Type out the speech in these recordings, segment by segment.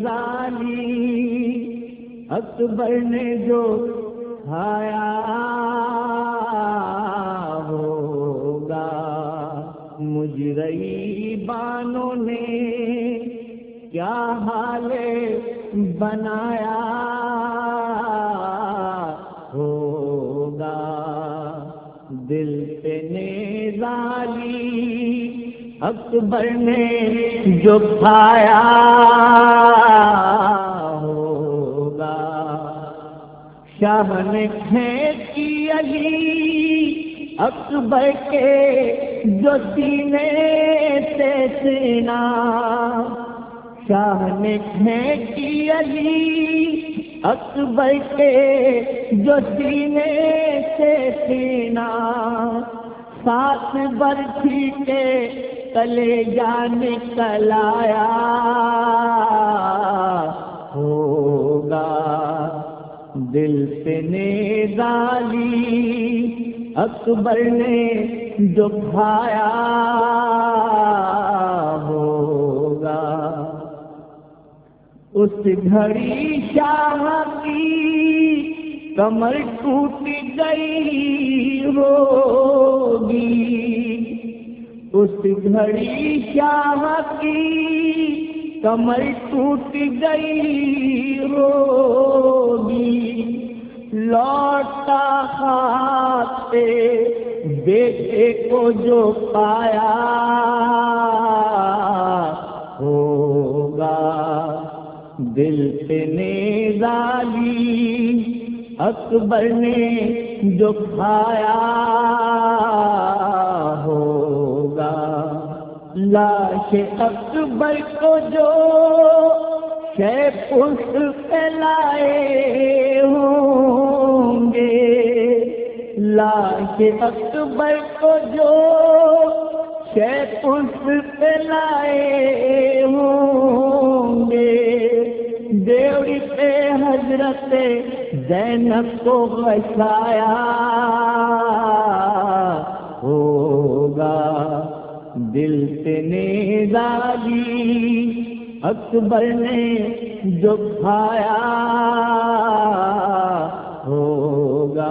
نیزالی اکبر نے جو کھایا ہوگا، مجرئی بانوں نے کیا حال بنایا ہوگا، دل پہ نیزالی اکبر نے جو کھایا ہوگا، شاہ نے کھینچی علی اکبر کے جو سینے سے سینا، شاہ نے کھینچی علی اکبر کے جو سینے سے سینا، ساتھ برچھی کے کلیجہ نکل آیا ہوگا، دل پہ نیزالی اکبر نے جو کھایا ہوگا، اس گھڑی شاہ کی کمر ٹوٹ گئی ہوگی، اس گھڑی شاہ کی کمر ٹوٹ گئی ہوگی، لوٹا کھاتے بیٹے کو جو پایا ہوگا، دل پہ نیزالی اکبر نے جو کھایا ہوگا، لاش اکبر کو جو شے پشت پہ لائے ہوں گے، لاش اکبر کو جو شے پشت پہ لائے ہوں گے، ڈیوڑی پہ حضرت زینب کو بچایا ہوگا، دل پہ نیزالی اکبر نے جو کھایا ہوگا،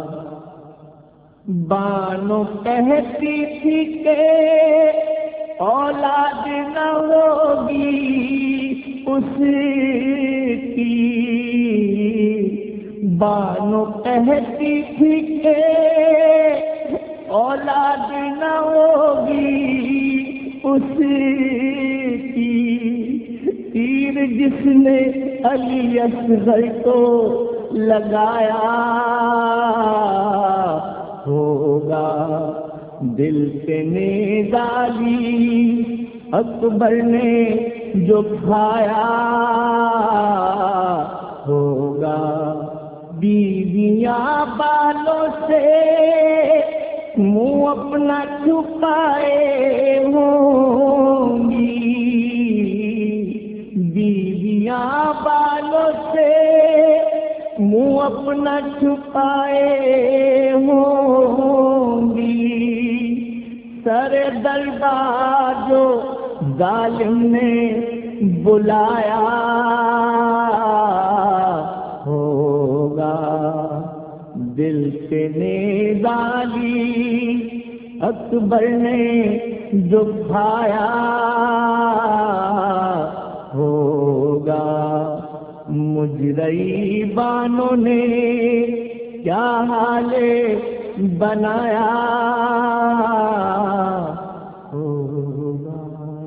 بانو کہتی تھی کہ اولاد نہ ہوگی اس کی، بانو کہتی تھی کہ اولاد نہ ہوگی اس کی، تیر جس نے علی اصغر کو لگایا ہوگا، دل پہ نیزالی اکبر نے جو کھایا ہوگا، بیویاں بالوں سے منہ اپنا چھپائے ہوں گی، بیویاں بالوں سے منہ اپنا چھپائے ہوں گی، سر دربار جو ظالم نے بلایا ہوگا، دل پہ نیزالی اکبر نے جو کھایا ہوگا، مجرئی بانوں نے کیا حال بنایا